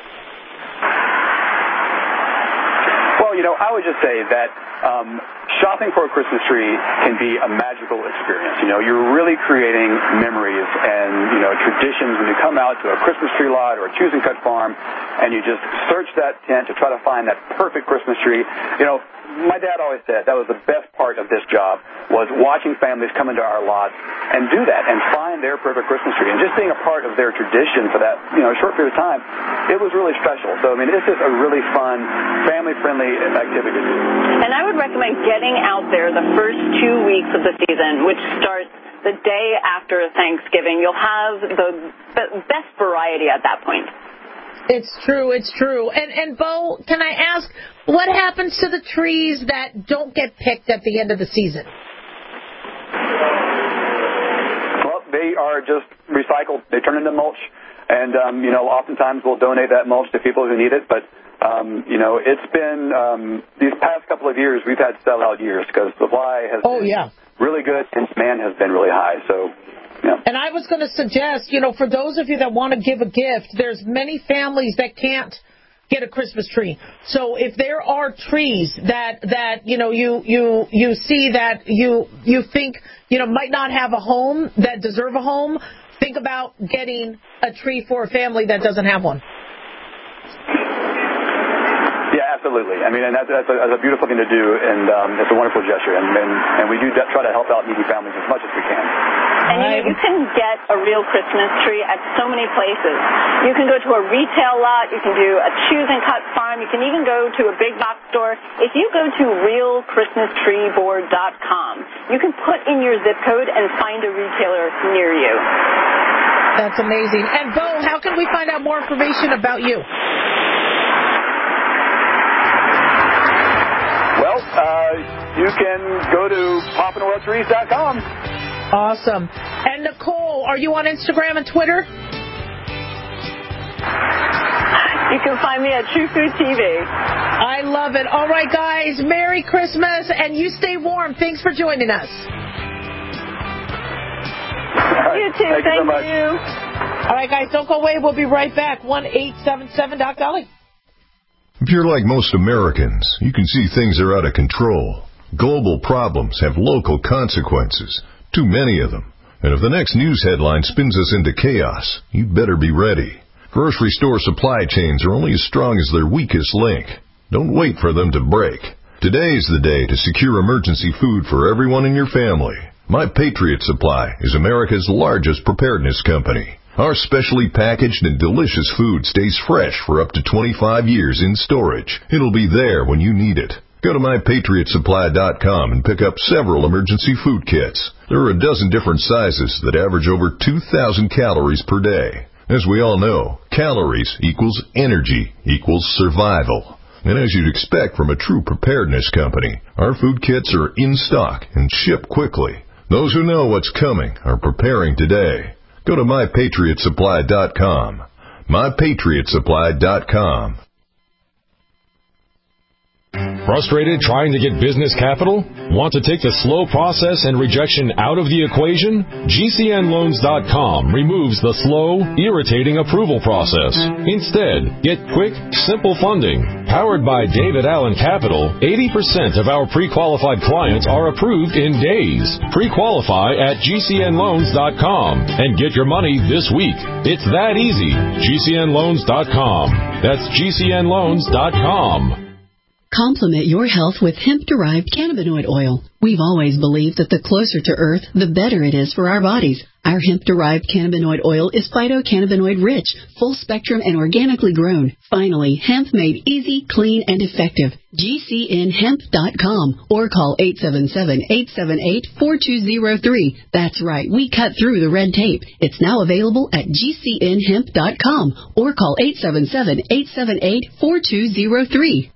Well, you know, I would just say that um, shopping for a Christmas tree can be a magical experience. You know, you're really creating memories and, you know, traditions when you come out to a Christmas tree lot or a Choose and Cut farm and you just search that tent to try to find that perfect Christmas tree. You know, my dad always said that was the best part of this job was watching families come into our lots and do that and find their perfect Christmas tree. And just being a part of their tradition for that, you know, short period of time, it was really special. So, I mean, it's just a really fun, family-friendly activity to do. And I would recommend getting out there the first two weeks of the season, which starts the day after Thanksgiving. You'll have the best variety at that point. It's true, it's true. And, and Bo, can I ask, what happens to the trees that don't get picked at the end of the season? Well, they are just recycled. They turn into mulch. And, um, you know, oftentimes we'll donate that mulch to people who need it. But, um, you know, it's been, um, these past couple of years, we've had sellout years because supply has oh, been yeah. really good and demand has been really high. So, yeah. And I was going to suggest, you know, for those of you that want to give a gift, there's many families that can't get a Christmas tree. So if there are trees that, that you know, you, you, you see that you, you think, you know, might not have a home, that deserve a home, think about getting a tree for a family that doesn't have one. Yeah, absolutely. I mean, and that's, that's, a, that's a beautiful thing to do, and um, it's a wonderful gesture. And, and, and we do try to help out needy families as much as we can. And you know, you can get a real Christmas tree at so many places. You can go to a retail lot. You can do a Choose and Cut farm. You can even go to a big box store. If you go to real christmas tree board dot com, you can put in your zip code and find a retailer near you. That's amazing. And Bo, how can we find out more information about you? Well, uh, you can go to poppin oil trees dot com. Awesome. And Nicole, are you on Instagram and Twitter? You can find me at True Food T V. I love it. All right, guys, Merry Christmas, and you stay warm. Thanks for joining us. Right. You too. Thank, Thank you. So much. you. All right, guys, don't go away. We'll be right back. one eight seven seven Doc Dolly. If you're like most Americans, you can see things are out of control. Global problems have local consequences. Too many of them. And if the next news headline spins us into chaos, you'd better be ready. Grocery store supply chains are only as strong as their weakest link. Don't wait for them to break. Today is the day to secure emergency food for everyone in your family. My Patriot Supply is America's largest preparedness company. Our specially packaged and delicious food stays fresh for up to twenty-five years in storage. It'll be there when you need it. Go to my patriot supply dot com and pick up several emergency food kits. There are a dozen different sizes that average over two thousand calories per day. As we all know, calories equals energy equals survival. And as you'd expect from a true preparedness company, our food kits are in stock and ship quickly. Those who know what's coming are preparing today. Go to my patriot supply dot com. my patriot supply dot com. Frustrated trying to get business capital? Want to take the slow process and rejection out of the equation? G C N loans dot com removes the slow, irritating approval process. Instead, get quick, simple funding. Powered by David Allen Capital, eighty percent of our pre-qualified clients are approved in days. Pre-qualify at G C N loans dot com and get your money this week. It's that easy. G C N loans dot com. That's G C N loans dot com. Complement your health with hemp-derived cannabinoid oil. We've always believed that the closer to Earth, the better it is for our bodies. Our hemp-derived cannabinoid oil is phytocannabinoid rich, full-spectrum, and organically grown. Finally, hemp made easy, clean, and effective. G C N hemp dot com or call eight seven seven, eight seven eight, four two zero three. That's right, we cut through the red tape. It's now available at G C N hemp dot com or call eight seven seven, eight seven eight, four two zero three.